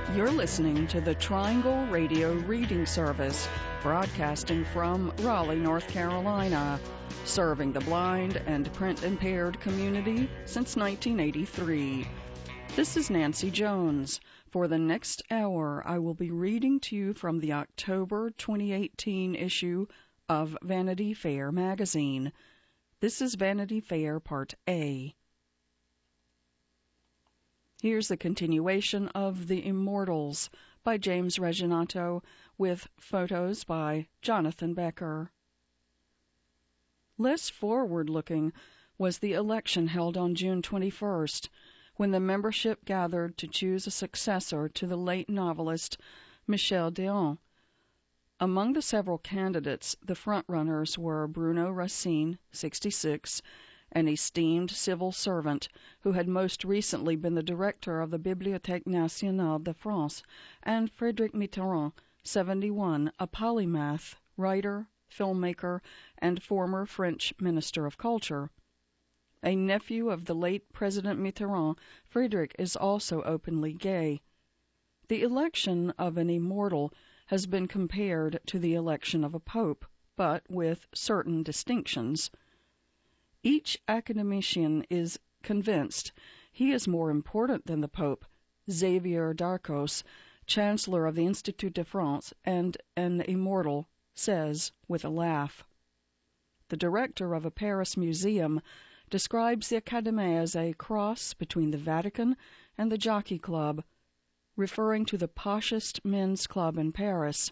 You're listening to the Triangle Radio Reading Service, broadcasting from Raleigh, North Carolina, serving the blind and print-impaired community since 1983. This is Nancy Jones. For the next hour, I will be reading to you from the October 2018 issue of Vanity Fair magazine. This is Vanity Fair Part A. Here's the continuation of The Immortals by James Reginato with photos by Jonathan Becker. Less forward-looking was the election held on June 21st, when the membership gathered to choose a successor to the late novelist Michel D'Eon. Among the several candidates, the frontrunners were Bruno Racine, 66, an esteemed civil servant who had most recently been the director of the Bibliothèque Nationale de France, and Frédéric Mitterrand, 71, a polymath, writer, filmmaker, and former French Minister of Culture. A nephew of the late President Mitterrand, Frédéric is also openly gay. The election of an immortal has been compared to the election of a pope, but with certain distinctions. Each academician is convinced he is more important than the Pope, Xavier Darcos, Chancellor of the Institut de France and an immortal, says with a laugh. The director of a Paris museum describes the Académie as a cross between the Vatican and the Jockey Club, referring to the poshest men's club in Paris.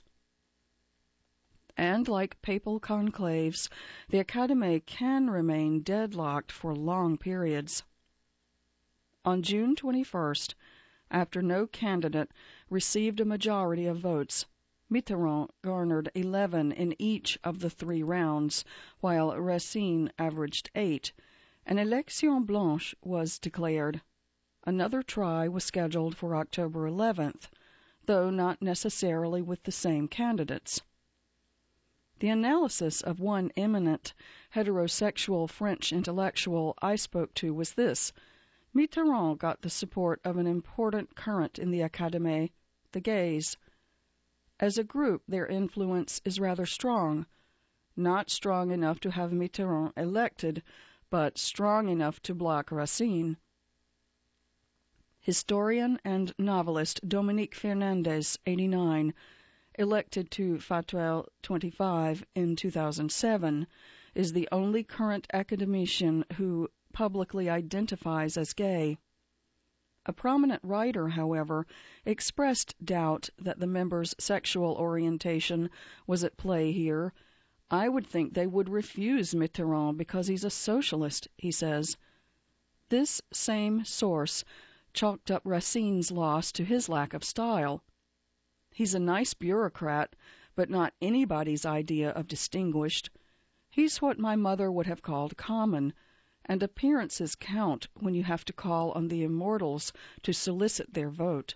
And like papal conclaves, the Académie can remain deadlocked for long periods. On June 21st, after no candidate received a majority of votes, Mitterrand garnered 11 in each of the 3 rounds, while Racine averaged 8. An élection blanche was declared. Another try was scheduled for October 11th, though not necessarily with the same candidates. The analysis of one eminent heterosexual French intellectual I spoke to was this: Mitterrand got the support of an important current in the Académie, the gays. As a group, their influence is rather strong, not strong enough to have Mitterrand elected, but strong enough to block Racine. Historian and novelist Dominique Fernandez, 89, elected to Fatwell 25 in 2007, is the only current academician who publicly identifies as gay. A prominent writer, however, expressed doubt that the members' sexual orientation was at play here. I would think they would refuse Mitterrand because he's a socialist, he says. This same source chalked up Racine's loss to his lack of style. He's a nice bureaucrat, but not anybody's idea of distinguished. He's what my mother would have called common, and appearances count when you have to call on the immortals to solicit their vote.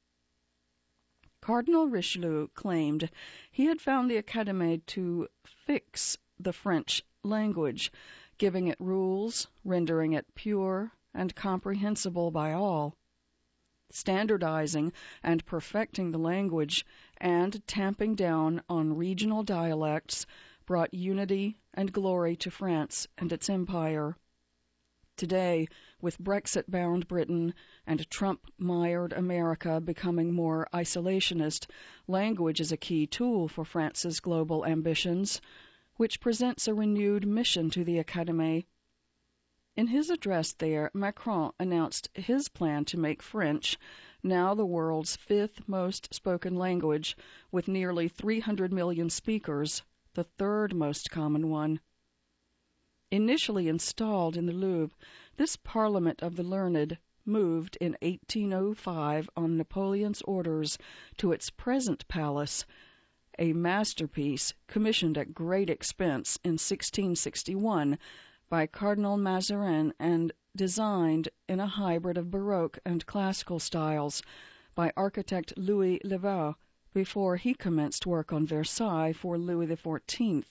Cardinal Richelieu claimed he had found the Académie to fix the French language, giving it rules, rendering it pure and comprehensible by all. Standardizing and perfecting the language and tamping down on regional dialects brought unity and glory to France and its empire. Today, with Brexit-bound Britain and Trump-mired America becoming more isolationist, language is a key tool for France's global ambitions, which presents a renewed mission to the Académie. In his address there, Macron announced his plan to make French, now the world's 5th most spoken language, with nearly 300 million speakers, the 3rd most common one. Initially installed in the Louvre, this Parliament of the Learned moved in 1805 on Napoleon's orders to its present palace, a masterpiece commissioned at great expense in 1661 by Cardinal Mazarin and designed in a hybrid of Baroque and classical styles by architect Louis Le Vau before he commenced work on Versailles for Louis XIV.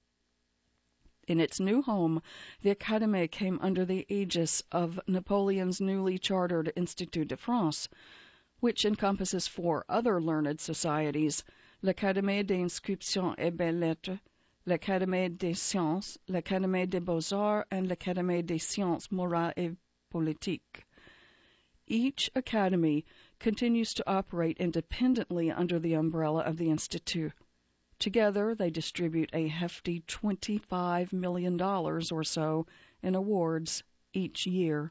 In its new home, the Académie came under the aegis of Napoleon's newly chartered Institut de France, which encompasses 4 other learned societies: l'Académie des Inscriptions et Belles-Lettres, l'Académie des Sciences, l'Académie des Beaux-Arts, and l'Académie des Sciences Morales et Politiques. Each academy continues to operate independently under the umbrella of the Institut. Together, they distribute a hefty $25 million or so in awards each year.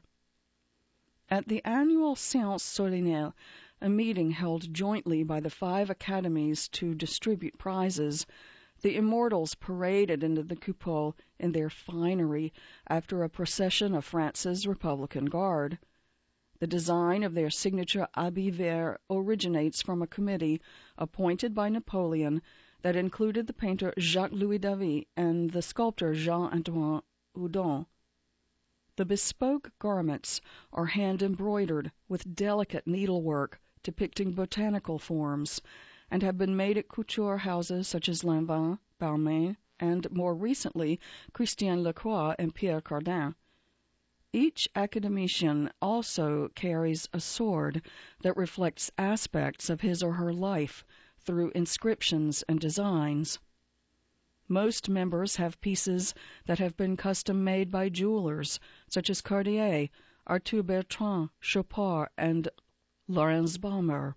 At the annual Séance Solennelle, a meeting held jointly by the 5 academies to distribute prizes, the immortals paraded into the coupole in their finery after a procession of France's Republican Guard. The design of their signature habit vert originates from a committee appointed by Napoleon that included the painter Jacques-Louis David and the sculptor Jean-Antoine Houdon. The bespoke garments are hand-embroidered with delicate needlework depicting botanical forms, and have been made at couture houses such as Lanvin, Balmain, and more recently Christian Lacroix and Pierre Cardin. Each academician also carries a sword that reflects aspects of his or her life through inscriptions and designs. Most members have pieces that have been custom-made by jewelers, such as Cartier, Arthur Bertrand, Chopard, and Lorenz Baumer.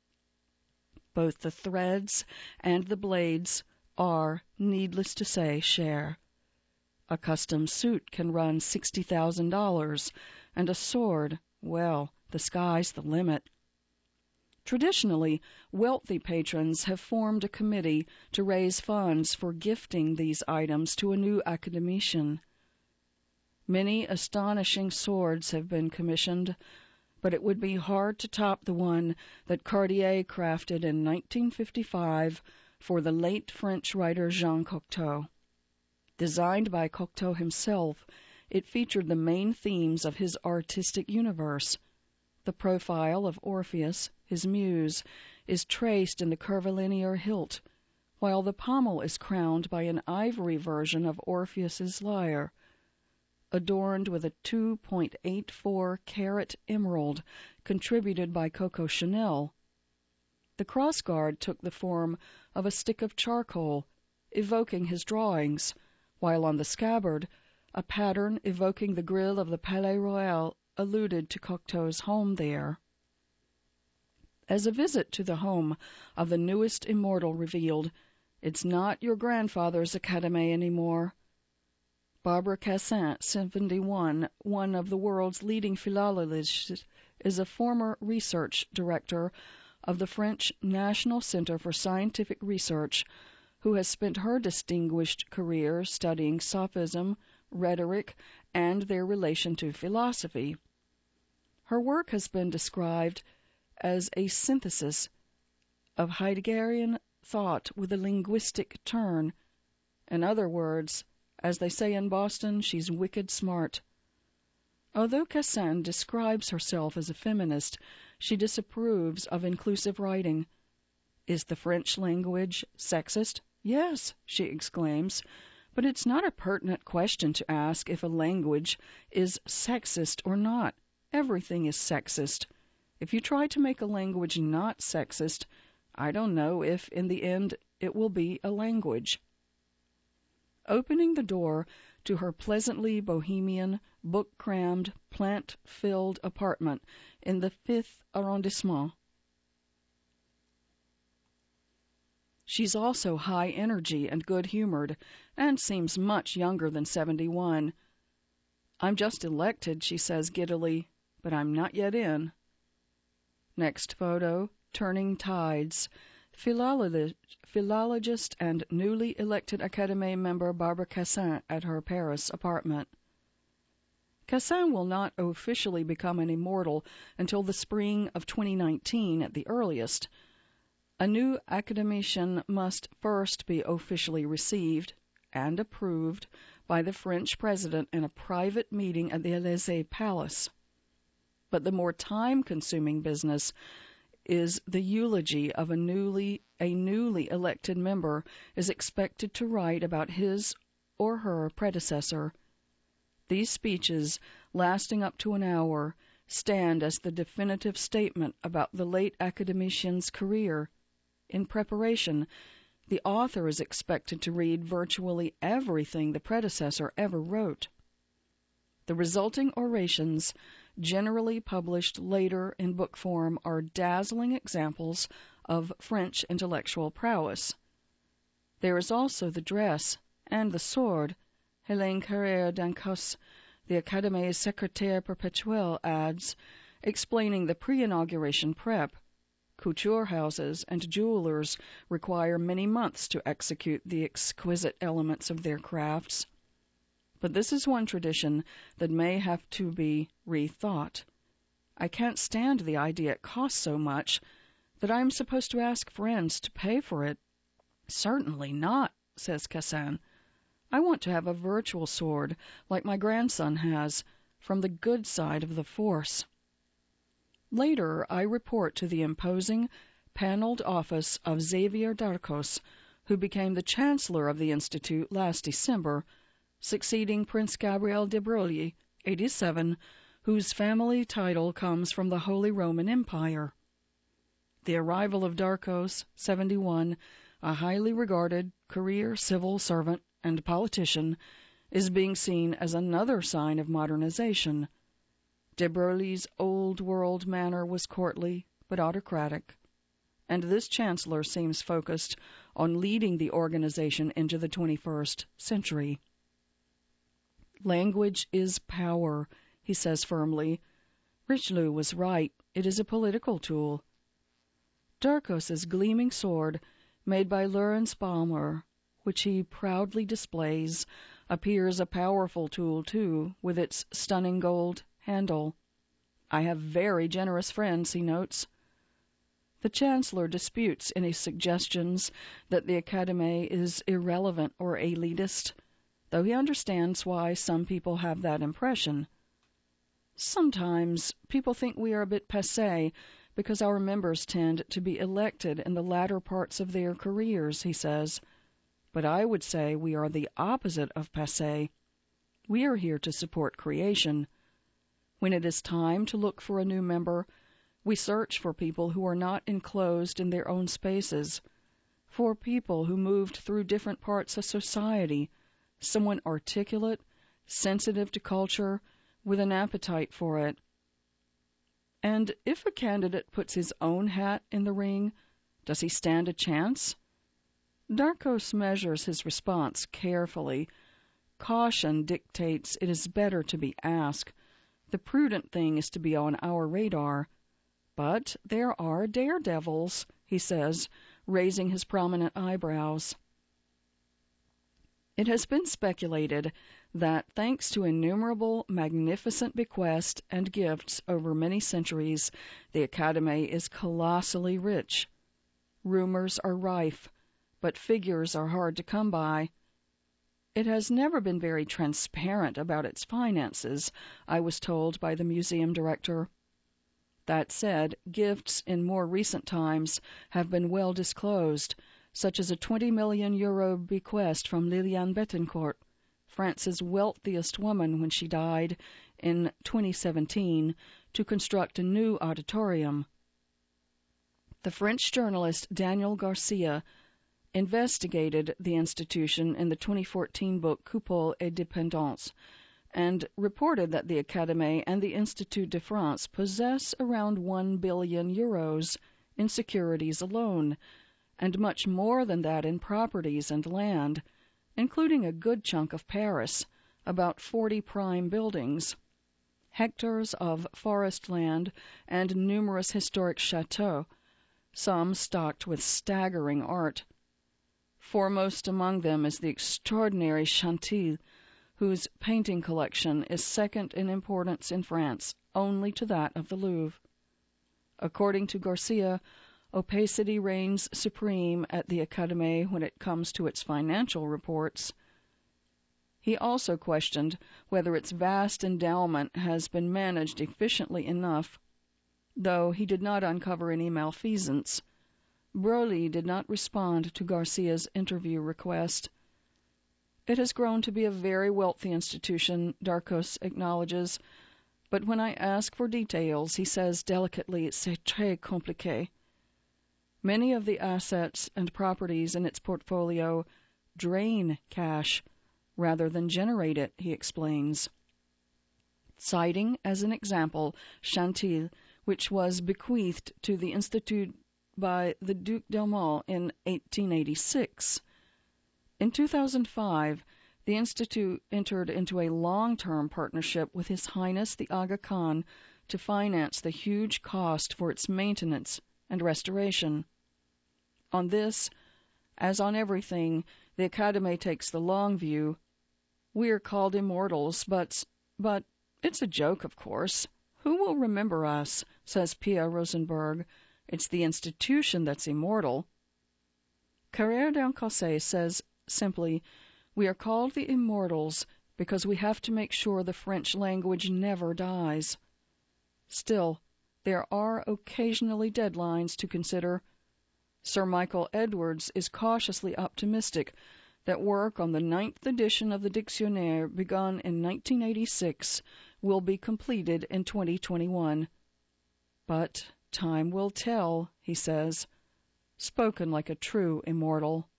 Both the threads and the blades are, needless to say, cher. A custom suit can run $60,000, and a sword, well, the sky's the limit. Traditionally, wealthy patrons have formed a committee to raise funds for gifting these items to a new academician. Many astonishing swords have been commissioned, but it would be hard to top the one that Cartier crafted in 1955 for the late French writer Jean Cocteau. Designed by Cocteau himself, it featured the main themes of his artistic universe. The profile of Orpheus, his muse, is traced in the curvilinear hilt, while the pommel is crowned by an ivory version of Orpheus's lyre, adorned with a 2.84-carat emerald contributed by Coco Chanel. The crossguard took the form of a stick of charcoal, evoking his drawings, while on the scabbard, a pattern evoking the grille of the Palais Royal alluded to Cocteau's home there. As a visit to the home of the newest immortal revealed, it's not your grandfather's academy anymore. Barbara Cassin, 71, one of the world's leading philologists, is a former research director of the French National Center for Scientific Research, who has spent her distinguished career studying sophism, rhetoric, and their relation to philosophy. Her work has been described as a synthesis of Heideggerian thought with a linguistic turn. In other words, as they say in Boston, she's wicked smart. Although Cassin describes herself as a feminist, she disapproves of inclusive writing. Is the French language sexist? Yes, she exclaims, but it's not a pertinent question to ask if a language is sexist or not. Everything is sexist. If you try to make a language not sexist, I don't know if in the end it will be a language. Opening the door to her pleasantly bohemian, book-crammed, plant-filled apartment in the 5th arrondissement, she's also high energy and good-humored, and seems much younger than 71. I'm just elected, she says giddily, but I'm not yet in. Next photo, turning tides. Philologist and newly elected Académie member Barbara Cassin at her Paris apartment. Cassin will not officially become an immortal until the spring of 2019 at the earliest. A new academician must first be officially received and approved by the French president in a private meeting at the Élysée Palace. But the more time-consuming business is the eulogy of a newly elected member is expected to write about his or her predecessor. These speeches, lasting up to an hour, stand as the definitive statement about the late academician's career. In preparation, the author is expected to read virtually everything the predecessor ever wrote. The resulting orations, generally published later in book form, are dazzling examples of French intellectual prowess. There is also the dress and the sword. Hélène Carrère d'Ancos, the Académie's secrétaire perpétuelle, adds, explaining the pre-inauguration prep. Couture houses and jewelers require many months to execute the exquisite elements of their crafts. But this is one tradition that may have to be rethought. I can't stand the idea it costs so much that I am supposed to ask friends to pay for it. Certainly not, says Cassin. I want to have a virtual sword, like my grandson has, from the good side of the force. Later, I report to the imposing, paneled office of Xavier Darcos, who became the Chancellor of the Institute last December, succeeding Prince Gabriel de Broglie, 87, whose family title comes from the Holy Roman Empire. The arrival of Darcos, 71, a highly regarded career civil servant and politician, is being seen as another sign of modernization. De Broglie's old-world manner was courtly but autocratic, and this chancellor seems focused on leading the organization into the 21st century. Language is power, he says firmly. Richelieu was right. It is a political tool. Darcos's gleaming sword, made by Lorenz Balmer, which he proudly displays, appears a powerful tool, too, with its stunning gold handle. I have very generous friends, he notes. The Chancellor disputes any suggestions that the Académie is irrelevant or elitist, though he understands why some people have that impression. Sometimes people think we are a bit passé because our members tend to be elected in the latter parts of their careers, he says. But I would say we are the opposite of passé. We are here to support creation. When it is time to look for a new member, we search for people who are not enclosed in their own spaces, for people who moved through different parts of society, someone articulate, sensitive to culture, with an appetite for it. And if a candidate puts his own hat in the ring, does he stand a chance? Darcos measures his response carefully. Caution dictates it is better to be asked. The prudent thing is to be on our radar. But there are daredevils, he says, raising his prominent eyebrows. It has been speculated that, thanks to innumerable magnificent bequests and gifts over many centuries, the Académie is colossally rich. Rumors are rife, but figures are hard to come by. It has never been very transparent about its finances, I was told by the museum director. That said, gifts in more recent times have been well disclosed, such as a 20 million euro bequest from Liliane Bettencourt, France's wealthiest woman when she died in 2017, to construct a new auditorium. The French journalist Daniel Garcia investigated the institution in the 2014 book Coupole et Dépendance, and reported that the Académie and the Institut de France possess around 1 billion euros in securities alone, and much more than that in properties and land, including a good chunk of Paris, about 40 prime buildings, hectares of forest land, and numerous historic chateaux, some stocked with staggering art. Foremost among them is the extraordinary Chantilly, whose painting collection is second in importance in France, only to that of the Louvre. According to Garcia, opacity reigns supreme at the Académie when it comes to its financial reports. He also questioned whether its vast endowment has been managed efficiently enough, though he did not uncover any malfeasance. Broglie did not respond to Garcia's interview request. It has grown to be a very wealthy institution, Darcos acknowledges, But when I ask for details, he says delicately, c'est très compliqué. Many of the assets and properties in its portfolio drain cash rather than generate it, he explains. Citing as an example Chantilly, which was bequeathed to the Institut by the Duc d'Aumont in 1886. In 2005, the Institute entered into a long-term partnership with His Highness the Aga Khan to finance the huge cost for its maintenance and restoration. On this, as on everything, the Académie takes the long view. We are called immortals, but it's a joke, of course. Who will remember us, says Pia Rosenberg. It's the institution that's immortal. Carrère d'Encausset says simply, we are called the immortals because we have to make sure the French language never dies. Still, there are occasionally deadlines to consider. Sir Michael Edwards is cautiously optimistic that work on the 9th edition of the Dictionnaire, begun in 1986, will be completed in 2021. But time will tell, he says, spoken like a true immortal.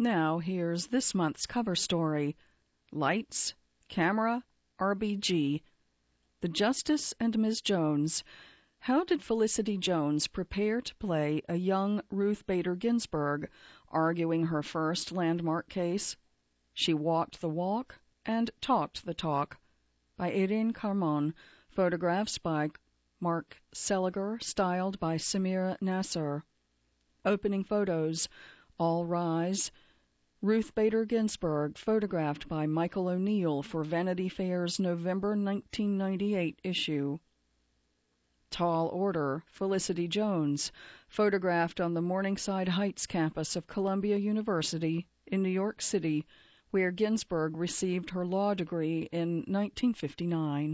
Now here's this month's cover story. Lights, Camera, RBG. The Justice and Ms. Jones. How did Felicity Jones prepare to play a young Ruth Bader Ginsburg, arguing her first landmark case? She walked the walk and talked the talk. By Irene Carmon. Photographs by Mark Seliger, styled by Samira Nasser. Opening photos. All rise. Ruth Bader Ginsburg, photographed by Michael O'Neill for Vanity Fair's November 1998 issue. Tall Order, Felicity Jones, photographed on the Morningside Heights campus of Columbia University in New York City, where Ginsburg received her law degree in 1959.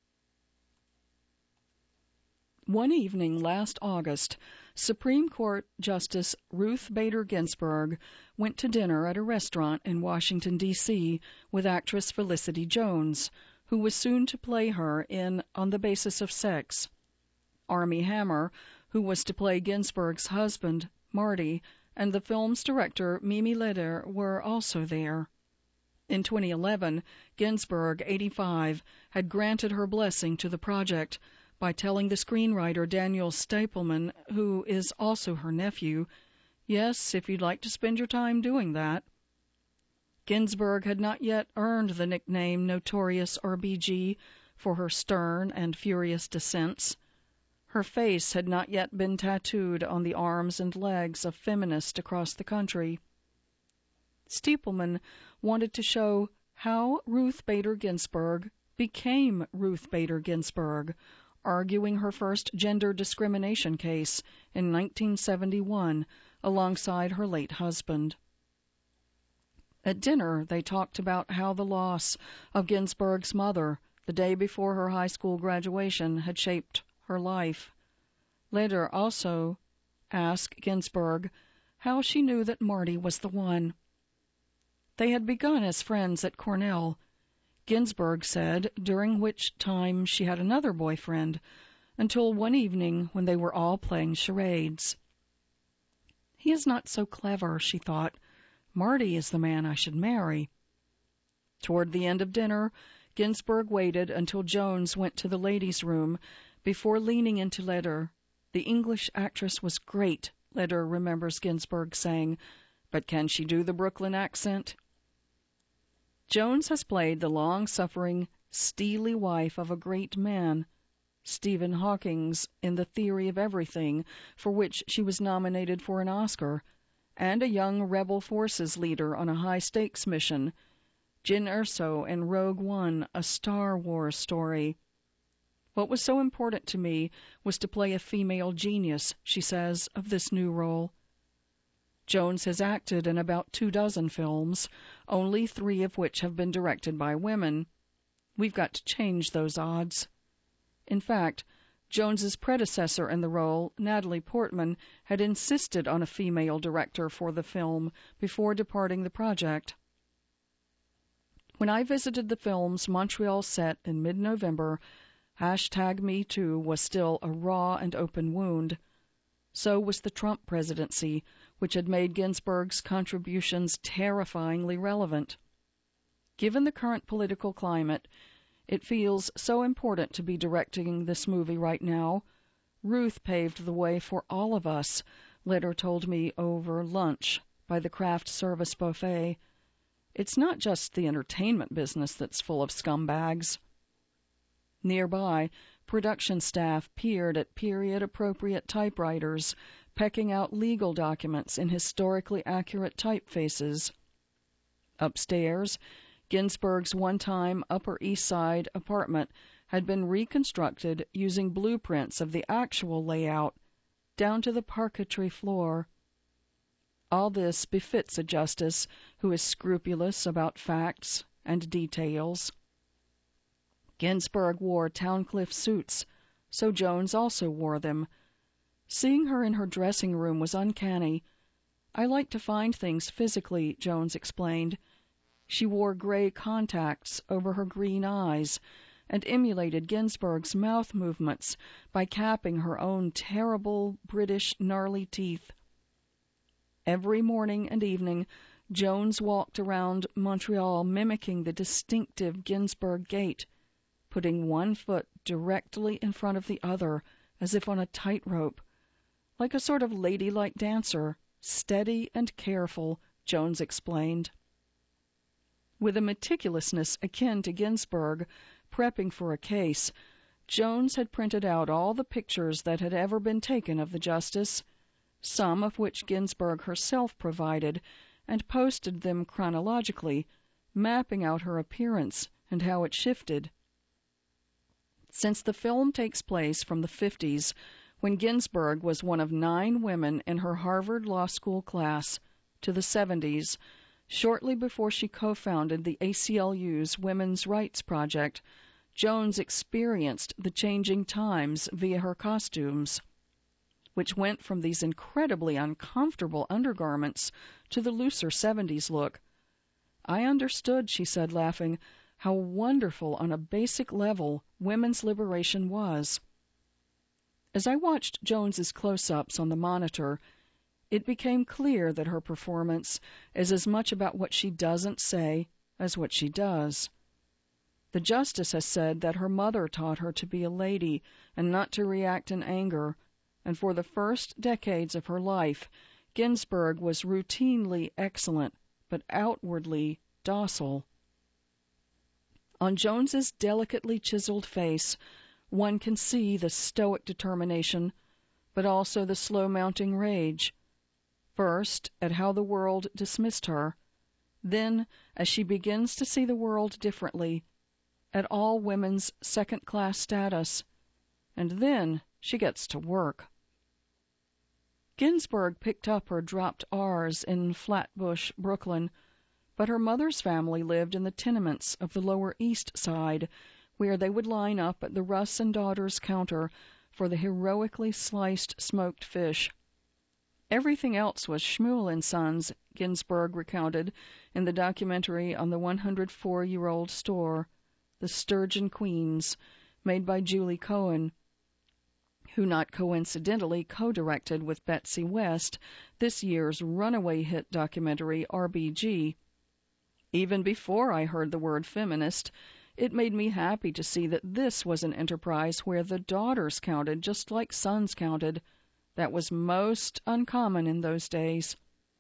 One evening last August, Supreme Court Justice Ruth Bader Ginsburg went to dinner at a restaurant in Washington, D.C. with actress Felicity Jones, who was soon to play her in On the Basis of Sex. Armie Hammer, who was to play Ginsburg's husband, Marty, and the film's director, Mimi Leder, were also there. In 2011, Ginsburg, 85, had granted her blessing to the project by telling the screenwriter Daniel Stapleman, who is also her nephew, "Yes, if you'd like to spend your time doing that." Ginsburg had not yet earned the nickname Notorious RBG for her stern and furious dissents. Her face had not yet been tattooed on the arms and legs of feminists across the country. Stapleman wanted to show how Ruth Bader Ginsburg became Ruth Bader Ginsburg, arguing her first gender discrimination case in 1971 alongside her late husband. At dinner, they talked about how the loss of Ginsburg's mother the day before her high school graduation had shaped her life. Leder also asked Ginsburg how she knew that Marty was the one. They had begun as friends at Cornell, Ginsburg said, during which time she had another boyfriend, until one evening when they were all playing charades. He is not so clever, she thought. Marty is the man I should marry. Toward the end of dinner, Ginsburg waited until Jones went to the ladies' room before leaning into Leder. The English actress was great, Leder remembers Ginsburg saying, but can she do the Brooklyn accent? Jones has played the long-suffering, steely wife of a great man, Stephen Hawking's, in The Theory of Everything, for which she was nominated for an Oscar, and a young rebel forces leader on a high-stakes mission, Jyn Erso in Rogue One, a Star Wars story. What was so important to me was to play a female genius, she says, of this new role. Jones has acted in about 24 films, only 3 of which have been directed by women. We've got to change those odds. In fact, Jones's predecessor in the role, Natalie Portman, had insisted on a female director for the film before departing the project. When I visited the film's Montreal set in mid-November, #MeToo was still a raw and open wound. So was the Trump presidency, which had made Ginsburg's contributions terrifyingly relevant. Given the current political climate, it feels so important to be directing this movie right now. Ruth paved the way for all of us, Leder told me over lunch by the craft service buffet. It's not just the entertainment business that's full of scumbags. Nearby, production staff peered at period-appropriate typewriters, pecking out legal documents in historically accurate typefaces. Upstairs, Ginsburg's one-time Upper East Side apartment had been reconstructed using blueprints of the actual layout, down to the parquetry floor. All this befits a justice who is scrupulous about facts and details. Ginsburg wore Towncliffe suits, so Jones also wore them. Seeing her in her dressing room was uncanny. I like to find things physically, Jones explained. She wore gray contacts over her green eyes and emulated Ginsburg's mouth movements by capping her own terrible British gnarly teeth. Every morning and evening, Jones walked around Montreal mimicking the distinctive Ginsberg gait, putting one foot directly in front of the other as if on a tightrope, like a sort of ladylike dancer, steady and careful, Jones explained. With a meticulousness akin to Ginsberg, prepping for a case, Jones had printed out all the pictures that had ever been taken of the justice, some of which Ginsberg herself provided, and posted them chronologically, mapping out her appearance and how it shifted. Since the film takes place from the 50s, when Ginsberg was one of 9 women in her Harvard Law School class, to the 70s, shortly before she co-founded the ACLU's Women's Rights Project, Jones experienced the changing times via her costumes, which went from these incredibly uncomfortable undergarments to the looser 70s look. I understood, she said, laughing, how wonderful on a basic level women's liberation was. As I watched Jones's close-ups on the monitor, it became clear that her performance is as much about what she doesn't say as what she does. The justice has said that her mother taught her to be a lady and not to react in anger, and for the first decades of her life, Ginsberg was routinely excellent, but outwardly docile. On Jones's delicately chiseled face, one can see the stoic determination, but also the slow-mounting rage. First, at how the world dismissed her, then, as she begins to see the world differently, at all women's second-class status, and then she gets to work. Ginsberg picked up her dropped R's in Flatbush, Brooklyn, but her mother's family lived in the tenements of the Lower East Side, where they would line up at the Russ and Daughters counter for the heroically sliced smoked fish. Everything else was Schmuel & Sons, Ginsberg recounted in the documentary on the 104-year-old store, The Sturgeon Queens, made by Julie Cohen, who not coincidentally co-directed with Betsy West this year's runaway hit documentary RBG. Even before I heard the word feminist, it made me happy to see that this was an enterprise where the daughters counted just like sons counted. That was most uncommon in those days.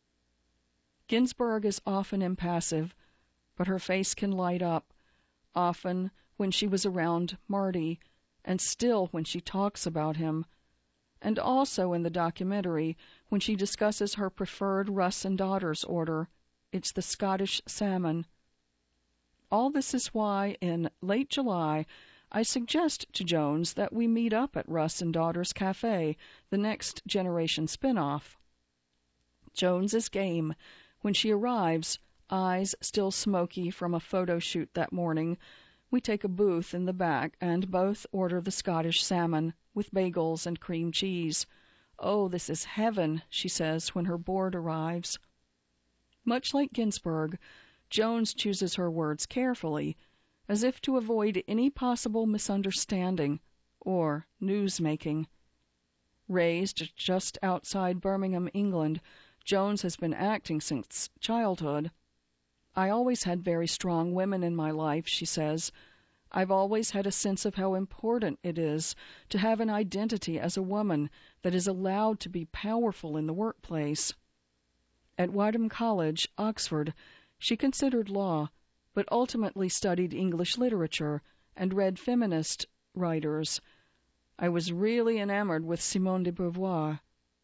Ginsberg is often impassive, but her face can light up, often when she was around Marty, and still when she talks about him, and also in the documentary when she discusses her preferred Russ and Daughters order. It's the Scottish salmon. All this is why, in late July, I suggest to Jones that we meet up at Russ and Daughters Cafe, the Next Generation spin-off. Jones is game. When she arrives, eyes still smoky from a photo shoot that morning, we take a booth in the back and both order the Scottish salmon with bagels and cream cheese. "Oh, this is heaven," she says when her board arrives. Much like Ginsberg, Jones chooses her words carefully, as if to avoid any possible misunderstanding or news-making. Raised just outside Birmingham, England, Jones has been acting since childhood. "I always had very strong women in my life," she says. "I've always had a sense of how important it is to have an identity as a woman that is allowed to be powerful in the workplace." At Wadham College, Oxford, she considered law, but ultimately studied English literature and read feminist writers. "I was really enamored with Simone de Beauvoir."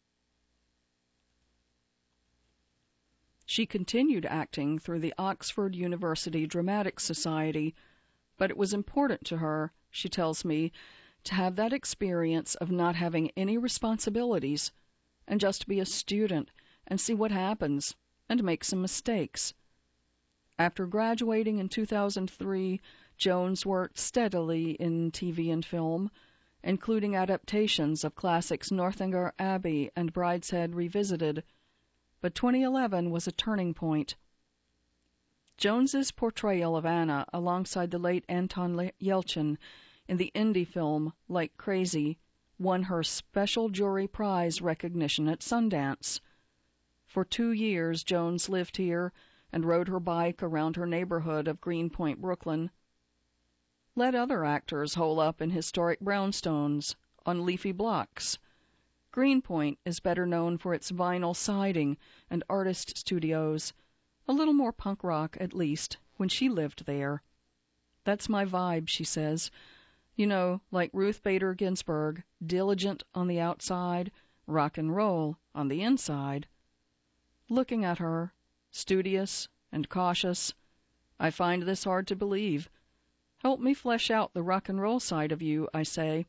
She continued acting through the Oxford University Dramatic Society, but it was important to her, she tells me, to have that experience of not having any responsibilities and just be a student and see what happens and make some mistakes. After graduating in 2003, Jones worked steadily in TV and film, including adaptations of classics Northanger Abbey and Brideshead Revisited, but 2011 was a turning point. Jones's portrayal of Anna alongside the late Anton Yelchin in the indie film Like Crazy won her special jury prize recognition at Sundance. For 2 years Jones lived here and rode her bike around her neighborhood of Greenpoint, Brooklyn. Let other actors hole up in historic brownstones, on leafy blocks. Greenpoint is better known for its vinyl siding and artist studios, a little more punk rock, at least, when she lived there. That's my vibe, she says. You know, like Ruth Bader Ginsburg, diligent on the outside, rock and roll on the inside. Looking at her, studious and cautious, I find this hard to believe. Help me flesh out the rock and roll side of you, I say.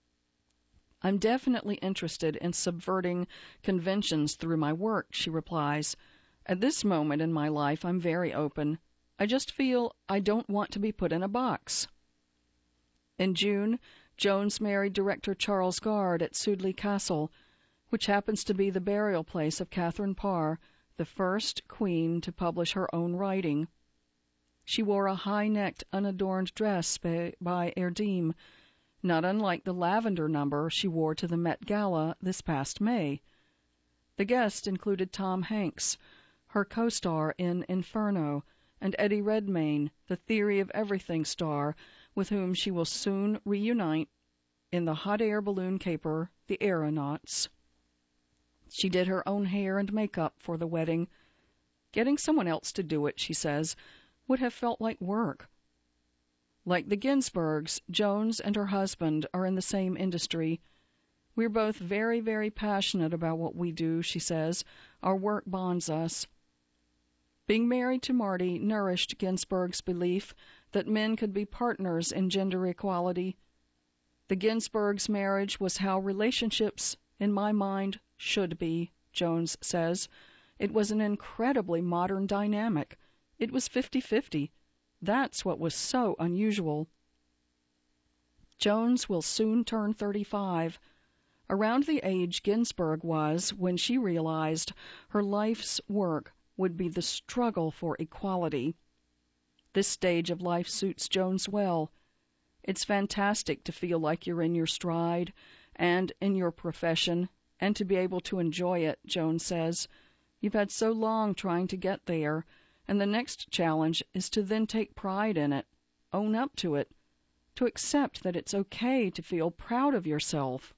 I'm definitely interested in subverting conventions through my work, she replies. At this moment in my life, I'm very open. I just feel I don't want to be put in a box. In June, Jones married director Charles Gard at Sudeley Castle, which happens to be the burial place of Catherine Parr, the first queen to publish her own writing. She wore a high-necked, unadorned dress by Erdem, not unlike the lavender number she wore to the Met Gala this past May. The guests included Tom Hanks, her co-star in Inferno, and Eddie Redmayne, the Theory of Everything star, with whom she will soon reunite in the hot air balloon caper, The Aeronauts. She did her own hair and makeup for the wedding. Getting someone else to do it, she says, would have felt like work. Like the Ginsburgs, Jones and her husband are in the same industry. We're both very, very passionate about what we do, she says. Our work bonds us. Being married to Marty nourished Ginsburg's belief that men could be partners in gender equality. The Ginsburgs' marriage was how relationships, in my mind, should be, Jones says. It was an incredibly modern dynamic. It was 50-50. That's what was so unusual. Jones will soon turn 35, around the age Ginsburg was when she realized her life's work would be the struggle for equality. This stage of life suits Jones well. It's fantastic to feel like you're in your stride and in your profession, and to be able to enjoy it, Jones says. You've had so long trying to get there, and the next challenge is to then take pride in it, own up to it, to accept that it's okay to feel proud of yourself.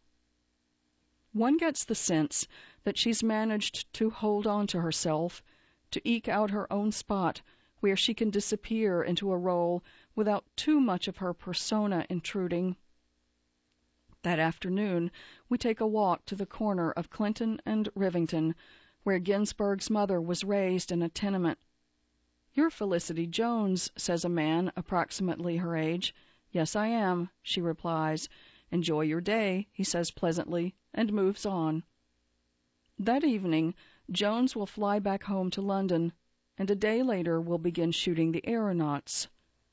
One gets the sense that she's managed to hold on to herself, to eke out her own spot where she can disappear into a role without too much of her persona intruding. That afternoon, we take a walk to the corner of Clinton and Rivington, where Ginsburg's mother was raised in a tenement. "You're Felicity Jones," says a man approximately her age. "Yes, I am," she replies. "Enjoy your day," he says pleasantly, and moves on. That evening, Jones will fly back home to London, and a day later will begin shooting The Aeronauts.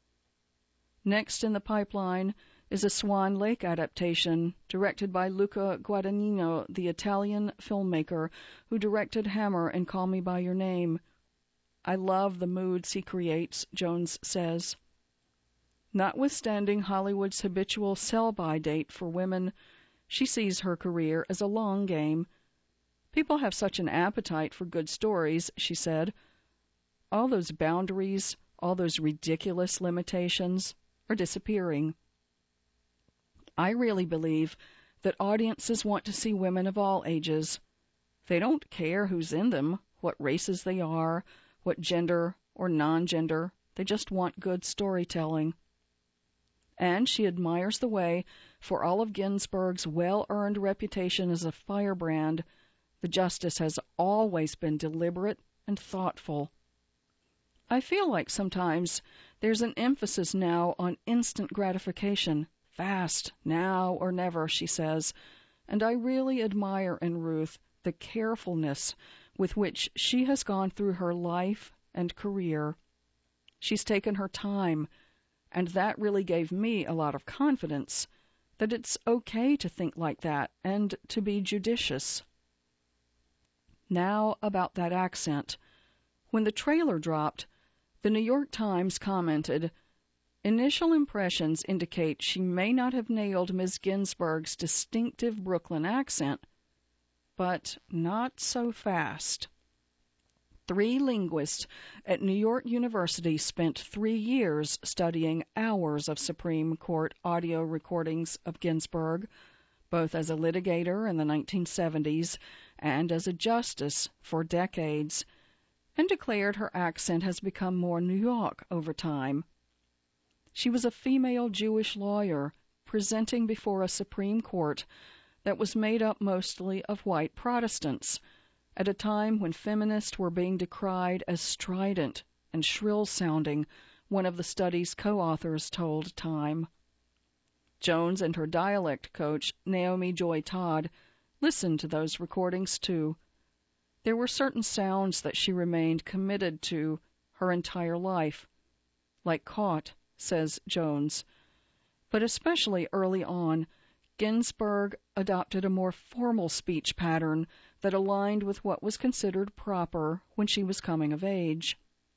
Next in the pipeline is a Swan Lake adaptation directed by Luca Guadagnino, the Italian filmmaker who directed Hammer and Call Me by Your Name. I love the moods he creates, Jones says. Notwithstanding Hollywood's habitual sell-by date for women, she sees her career as a long game. People have such an appetite for good stories, she said. All those boundaries, all those ridiculous limitations are disappearing. I really believe that audiences want to see women of all ages. They don't care who's in them, what races they are, what gender or non-gender. They just want good storytelling. And she admires the way, for all of Ginsburg's well-earned reputation as a firebrand, the justice has always been deliberate and thoughtful. I feel like sometimes there's an emphasis now on instant gratification, fast, now or never, she says, and I really admire in Ruth the carefulness with which she has gone through her life and career. She's taken her time, and that really gave me a lot of confidence that it's okay to think like that and to be judicious. Now about that accent. When the trailer dropped, the New York Times commented, "Initial impressions indicate she may not have nailed Ms. Ginsburg's distinctive Brooklyn accent, but not so fast." 3 linguists at New York University spent 3 years studying hours of Supreme Court audio recordings of Ginsburg, both as a litigator in the 1970s and as a justice for decades, and declared her accent has become more New York over time. She was a female Jewish lawyer presenting before a Supreme Court that was made up mostly of white Protestants, at a time when feminists were being decried as strident and shrill-sounding, one of the study's co-authors told Time. Jones and her dialect coach, Naomi Joy Todd, listened to those recordings too. There were certain sounds that she remained committed to her entire life, like caught, says Jones. But especially early on, Ginsburg adopted a more formal speech pattern that aligned with what was considered proper when she was coming of age.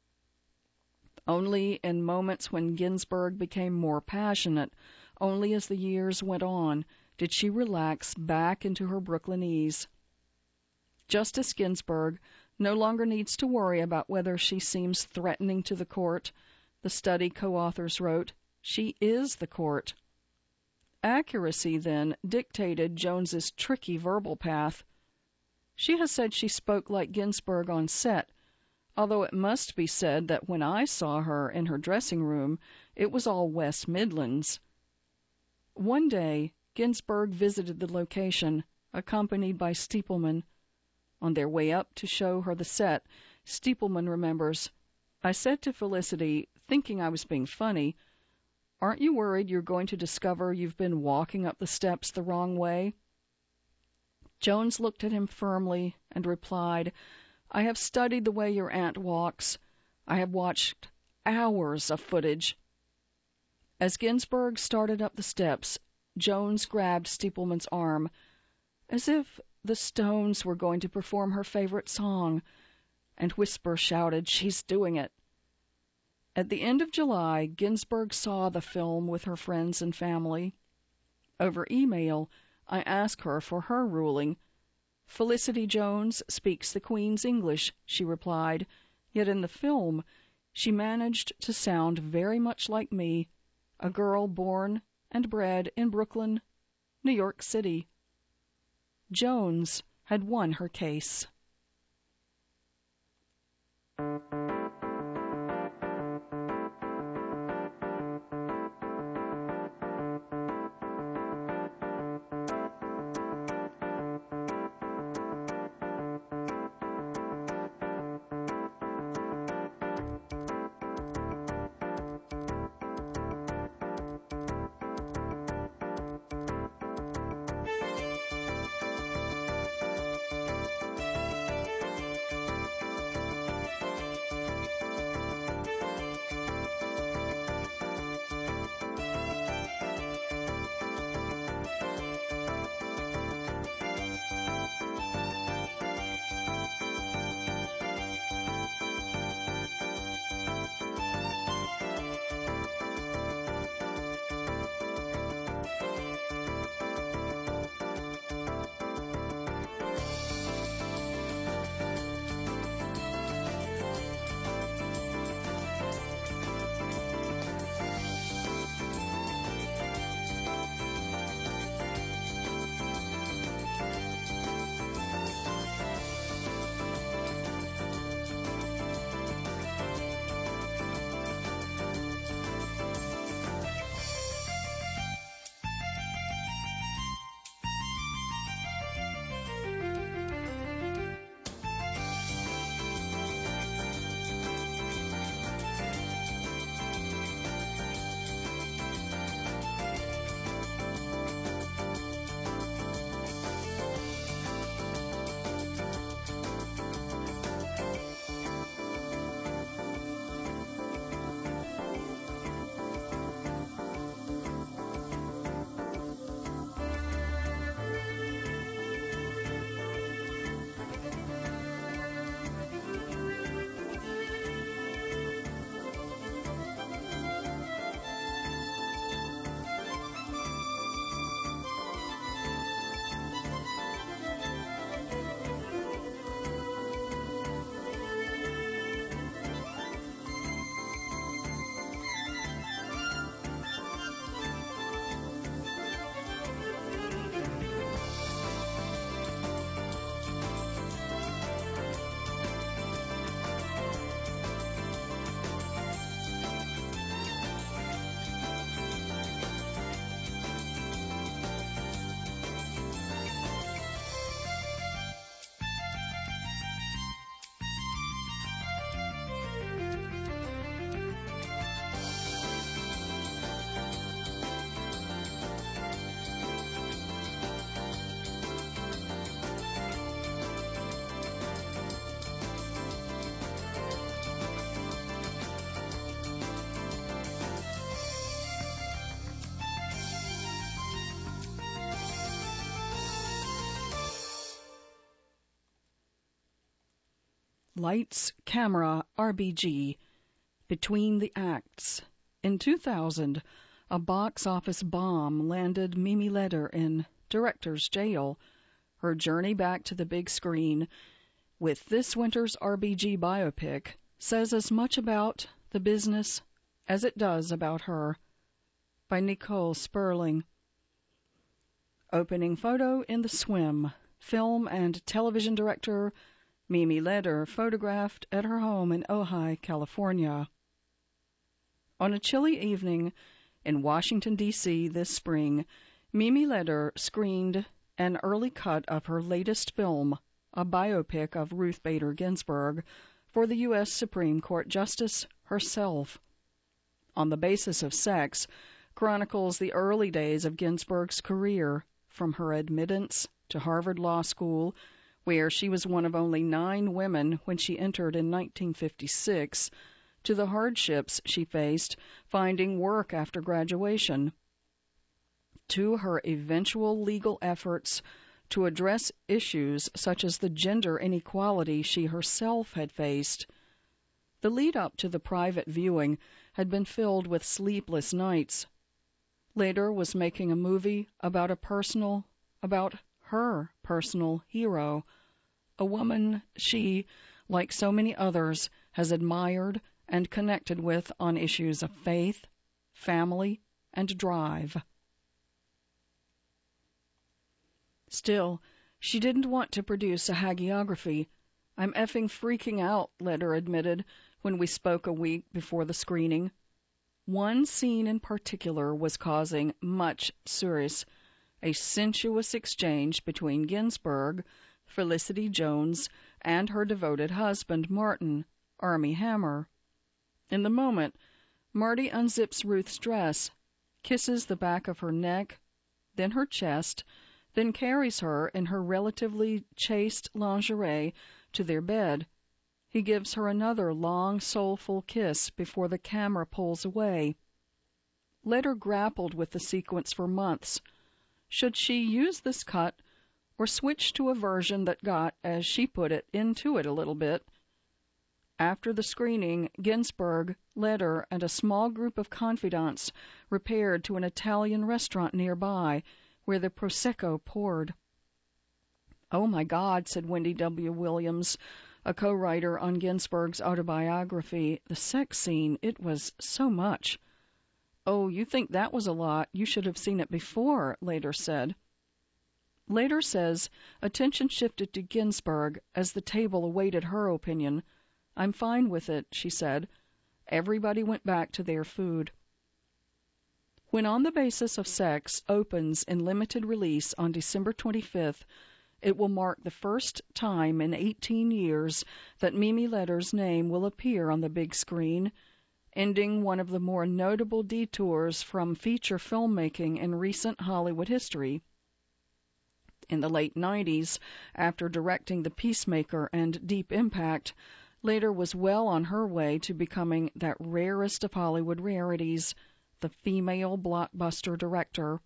Only in moments when Ginsburg became more passionate, only as the years went on, did she relax back into her Brooklynese. Justice Ginsburg no longer needs to worry about whether she seems threatening to the court, the study co-authors wrote. She is the court. Accuracy, then, dictated Jones's tricky verbal path. She has said she spoke like Ginsburg on set, although it must be said that when I saw her in her dressing room, it was all West Midlands. One day, Ginsburg visited the location, accompanied by Stiepleman. On their way up to show her the set, Stiepleman remembers, "I said to Felicity, thinking I was being funny, 'Aren't you worried you're going to discover you've been walking up the steps the wrong way?' Jones looked at him firmly and replied, 'I have studied the way your aunt walks. I have watched hours of footage.' As Ginsburg started up the steps, Jones grabbed Stiepleman's arm, as if the Stones were going to perform her favorite song, and Whisper shouted, 'She's doing it.' At the end of July, Ginsburg saw the film with her friends and family. Over email, I asked her for her ruling. 'Felicity Jones speaks the Queen's English,' she replied, yet in the film she managed to sound very much like me, a girl born and bred in Brooklyn, New York City." Jones had won her case. Lights, Camera, RBG, Between the Acts. In 2000, a box office bomb landed Mimi Leder in director's jail. Her journey back to the big screen with this winter's RBG biopic says as much about the business as it does about her. By Nicole Sperling. Opening photo in The Swim. Film and television director Mimi Leder photographed at her home in Ojai, California. On a chilly evening in Washington, D.C. this spring, Mimi Leder screened an early cut of her latest film, a biopic of Ruth Bader Ginsburg, for the U.S. Supreme Court Justice herself. On the Basis of Sex chronicles the early days of Ginsburg's career, from her admittance to Harvard Law School, where she was one of only 9 women when she entered in 1956, to the hardships she faced finding work after graduation, to her eventual legal efforts to address issues such as the gender inequality she herself had faced. The lead-up to the private viewing had been filled with sleepless nights. Later was making a movie about her personal hero, a woman she, like so many others, has admired and connected with on issues of faith, family, and drive. Still, she didn't want to produce a hagiography. "I'm effing freaking out," Leder admitted when we spoke a week before the screening. One scene in particular was causing much source, a sensuous exchange between Ginsburg, Felicity Jones, and her devoted husband, Martin, Armie Hammer. In the moment, Marty unzips Ruth's dress, kisses the back of her neck, then her chest, then carries her in her relatively chaste lingerie to their bed. He gives her another long, soulful kiss before the camera pulls away. Leder grappled with the sequence for months. Should she use this cut or switch to a version that got, as she put it, into it a little bit? After the screening, Ginsburg, Leder, and a small group of confidants repaired to an Italian restaurant nearby where the Prosecco poured. "Oh, my God," said Wendy W. Williams, a co-writer on Ginsburg's autobiography, "the sex scene, it was so much." "Oh, you think that was a lot? You should have seen it before," Leder said. Leder says attention shifted to Ginsburg as the table awaited her opinion. "I'm fine with it," she said. Everybody went back to their food. When On the Basis of Sex opens in limited release on December 25th, it will mark the first time in 18 years that Mimi Leder's name will appear on the big screen, ending one of the more notable detours from feature filmmaking in recent Hollywood history. In the late 90s, after directing The Peacemaker and Deep Impact, Leder was well on her way to becoming that rarest of Hollywood rarities, the female blockbuster director.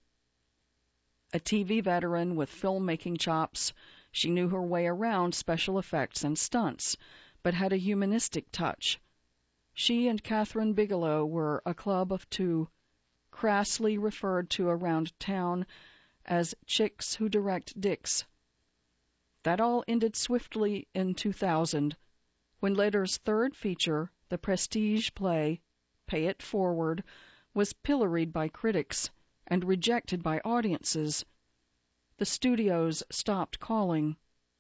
A TV veteran with filmmaking chops, she knew her way around special effects and stunts, but had a humanistic touch. She and Catherine Bigelow were a club of 2, crassly referred to around town as chicks who direct dicks. That all ended swiftly in 2000, when Leder's third feature, the prestige play Pay It Forward, was pilloried by critics and rejected by audiences. The studios stopped calling.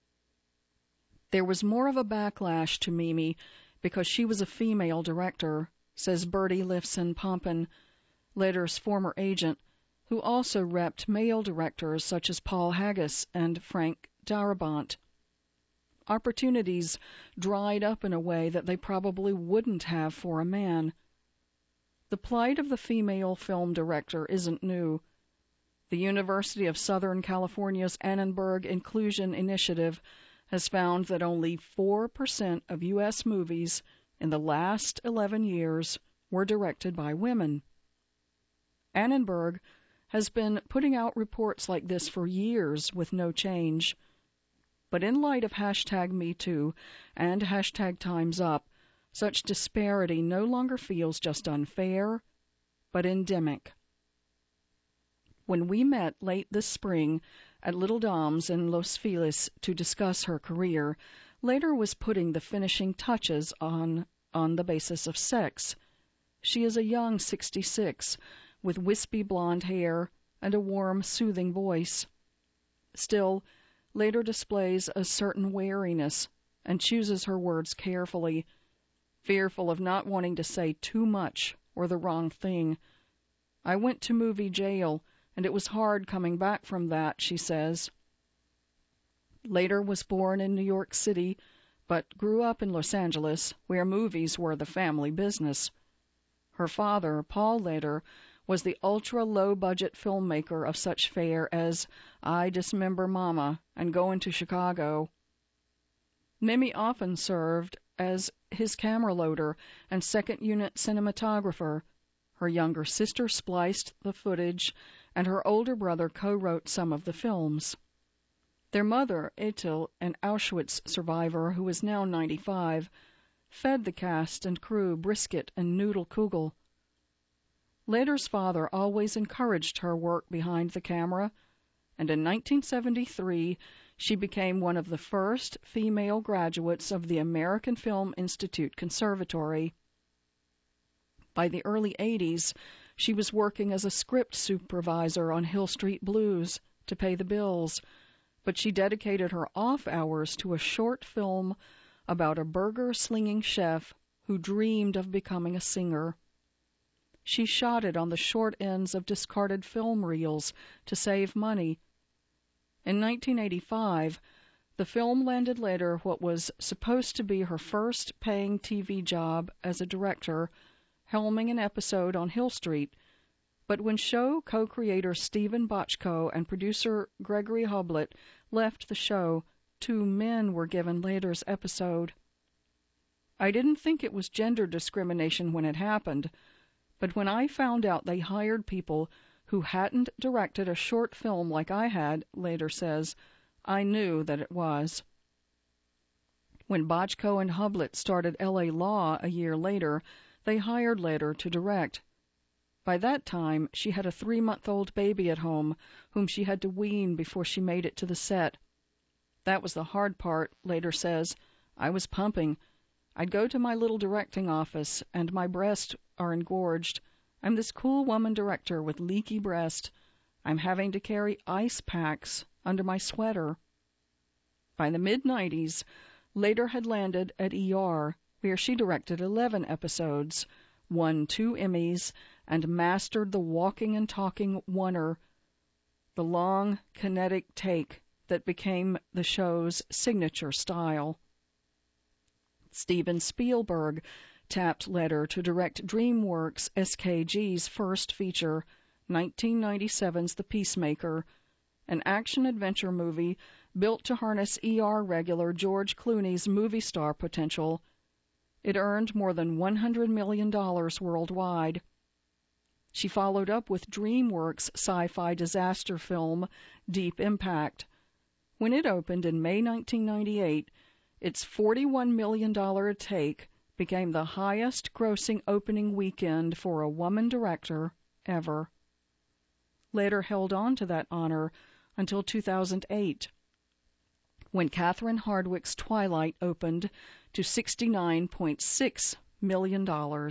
There was more of a backlash to Mimi because she was a female director, says Bertie Lifson-Pompin, Leder's former agent, who also repped male directors such as Paul Haggis and Frank Darabont. Opportunities dried up in a way that they probably wouldn't have for a man. The plight of the female film director isn't new. The University of Southern California's Annenberg Inclusion Initiative has found that only 4% of U.S. movies in the last 11 years were directed by women. Annenberg has been putting out reports like this for years with no change. But in light of #MeToo and #Time's Up, such disparity no longer feels just unfair, but endemic. When we met late this spring at Little Dom's in Los Feliz to discuss her career, Leder was putting the finishing touches on the basis of sex. She is a young 66, with wispy blonde hair and a warm, soothing voice. Still, Leder displays a certain wariness and chooses her words carefully, fearful of not wanting to say too much or the wrong thing. I went to movie jail, and it was hard coming back from that, she says. Leder was born in New York City, but grew up in Los Angeles, where movies were the family business. Her father, Paul Leder, was the ultra-low-budget filmmaker of such fare as I Dismember Mama and Going to Chicago. Mimi often served as his camera loader and second-unit cinematographer. Her younger sister spliced the footage, and her older brother co-wrote some of the films. Their mother, Ethel, an Auschwitz survivor who is now 95, fed the cast and crew brisket and noodle kugel. Leder's father always encouraged her work behind the camera, and in 1973 she became one of the first female graduates of the American Film Institute Conservatory. By the early 80s, she was working as a script supervisor on Hill Street Blues to pay the bills, but she dedicated her off hours to a short film about a burger-slinging chef who dreamed of becoming a singer. She shot it on the short ends of discarded film reels to save money. In 1985, the film landed Leder what was supposed to be her first paying TV job as a director, helming an episode on Hill Street. But when show co-creator Stephen Bochco and producer Gregory Hoblit left the show, 2 men were given Leder's episode. I didn't think it was gender discrimination when it happened, but when I found out they hired people who hadn't directed a short film like I had, Leder says, I knew that it was. When Bochco and Hoblit started L.A. Law a year later, they hired Leder to direct. By that time, she had a 3-month-old baby at home, whom she had to wean before she made it to the set. That was the hard part, Leder says. I was pumping. I'd go to my little directing office, and my breasts are engorged. I'm this cool woman director with leaky breast. I'm having to carry ice packs under my sweater. By the mid-90s, Leder had landed at ER, where she directed 11 episodes, won 2 Emmys, and mastered the walking and talking oneer, the long, kinetic take that became the show's signature style. Steven Spielberg tapped Leder to direct DreamWorks SKG's first feature, 1997's The Peacemaker, an action-adventure movie built to harness ER regular George Clooney's movie star potential. It earned more than $100 million worldwide. She followed up with DreamWorks' sci-fi disaster film, Deep Impact. When it opened in May 1998, its $41 million a take became the highest-grossing opening weekend for a woman director ever. Leder held on to that honor until 2008, when Catherine Hardwicke's Twilight opened to $69.6 million.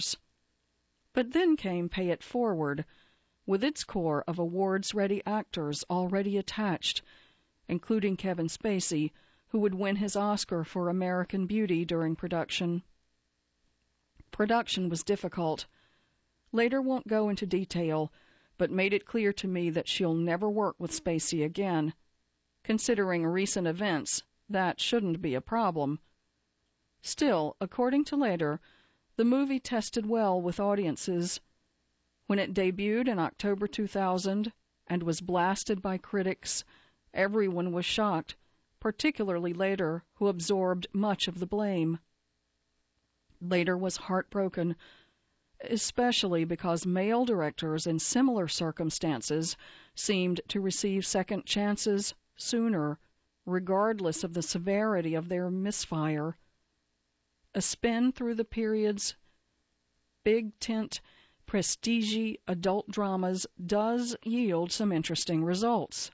But then came Pay It Forward, with its core of awards-ready actors already attached, including Kevin Spacey, who would win his Oscar for American Beauty during production. Production was difficult. Leder won't go into detail, but made it clear to me that she'll never work with Spacey again. Considering recent events, that shouldn't be a problem. Still, according to Leder, the movie tested well with audiences. When it debuted in October 2000 and was blasted by critics, everyone was shocked, particularly Leder, who absorbed much of the blame. Leder was heartbroken, especially because male directors in similar circumstances seemed to receive second chances sooner, regardless of the severity of their misfire. A spin through the period's big-tent, prestige adult dramas does yield some interesting results.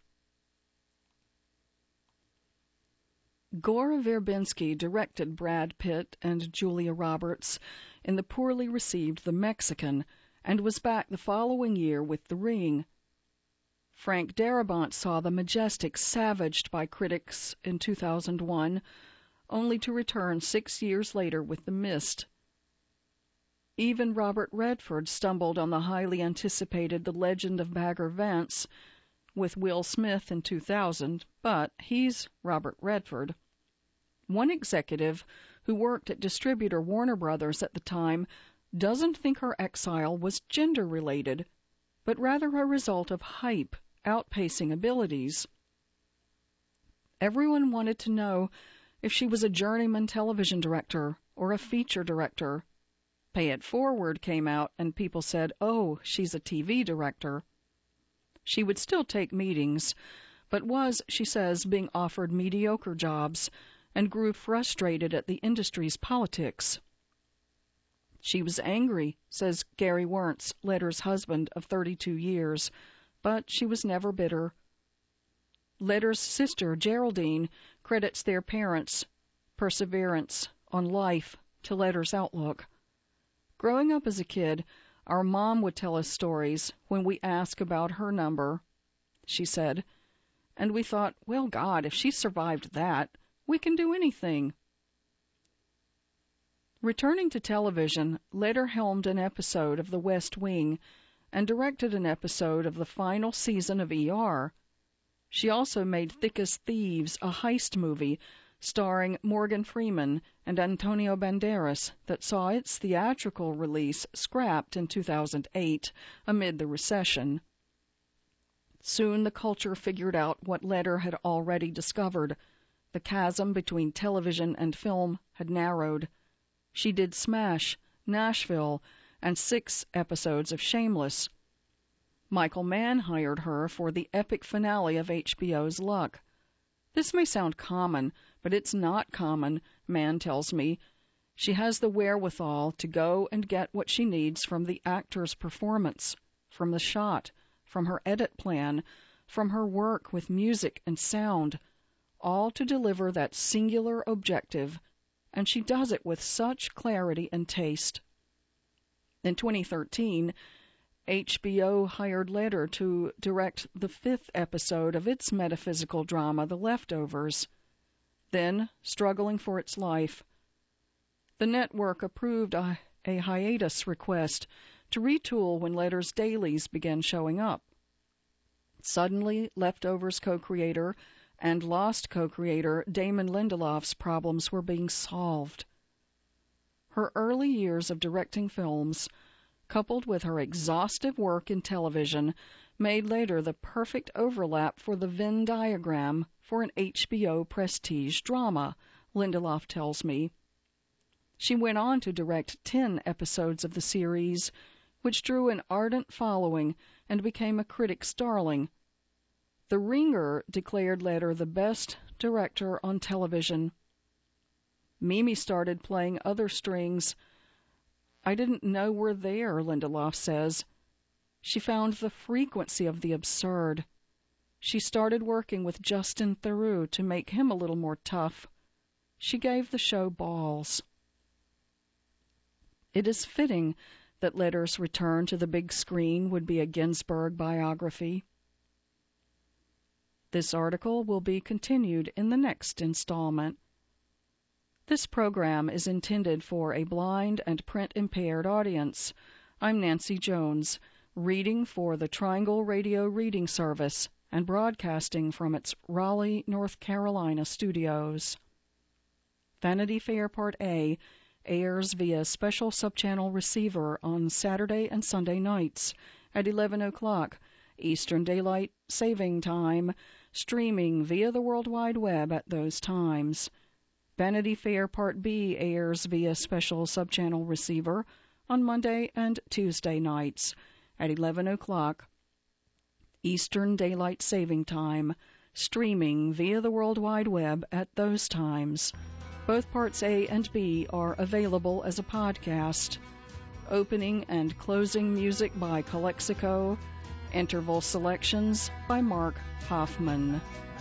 Gore Verbinski directed Brad Pitt and Julia Roberts in the poorly received The Mexican, and was back the following year with The Ring. Frank Darabont saw The Majestic savaged by critics in 2001, only to return 6 years later with The Mist. Even Robert Redford stumbled on the highly anticipated The Legend of Bagger Vance with Will Smith in 2000, but he's Robert Redford. One executive who worked at distributor Warner Brothers at the time doesn't think her exile was gender-related, but rather a result of hype outpacing abilities. Everyone wanted to know if she was a journeyman television director or a feature director. Pay It Forward came out, and people said, oh, she's a TV director. She would still take meetings, but was, she says, being offered mediocre jobs, and grew frustrated at the industry's politics. She was angry, says Gary Wernz, Letter's husband of 32 years, but she was never bitter. Letter's sister, Geraldine, credits their parents' perseverance on life to Letter's outlook. Growing up as a kid, our mom would tell us stories when we asked about her number, she said, and we thought, well, God, if she survived that, we can do anything. Returning to television, Letter helmed an episode of The West Wing and directed an episode of the final season of ER. She also made Thick as Thieves, a heist movie starring Morgan Freeman and Antonio Banderas that saw its theatrical release scrapped in 2008 amid the recession. Soon the culture figured out what Letter had already discovered. The chasm between television and film had narrowed. She did Smash, Nashville, and 6 episodes of Shameless. Michael Mann hired her for the epic finale of HBO's Luck. This may sound common, but it's not common, Mann tells me. She has the wherewithal to go and get what she needs from the actor's performance, from the shot, from her edit plan, from her work with music and sound, all to deliver that singular objective, and she does it with such clarity and taste. In 2013, HBO hired Letter to direct the 5th episode of its metaphysical drama, The Leftovers. Then, struggling for its life, the network approved a hiatus request to retool when Letter's dailies began showing up. Suddenly, Leftovers co-creator and Lost co-creator Damon Lindelof's problems were being solved. Her early years of directing films, coupled with her exhaustive work in television, made Letter the perfect overlap for the Venn diagram for an HBO prestige drama, Lindelof tells me. She went on to direct 10 episodes of the series, which drew an ardent following and became a critic's darling. The Ringer declared Letter the best director on television. Mimi started playing other strings I didn't know were there, Lindelof says. She found the frequency of the absurd. She started working with Justin Theroux to make him a little more tough. She gave the show balls. It is fitting that Letter's return to the big screen would be a Ginsberg biography. This article will be continued in the next installment. This program is intended for a blind and print-impaired audience. I'm Nancy Jones, reading for the Triangle Radio Reading Service and broadcasting from its Raleigh, North Carolina studios. Vanity Fair Part A airs via special subchannel receiver on Saturday and Sunday nights at 11 o'clock Eastern Daylight Saving Time, streaming via the World Wide Web at those times. Vanity Fair Part B airs via special subchannel receiver on Monday and Tuesday nights at 11 o'clock Eastern Daylight Saving Time, streaming via the World Wide Web at those times. Both parts A and B are available as a podcast. Opening and closing music by Calexico. Interval selections by Mark Hoffman.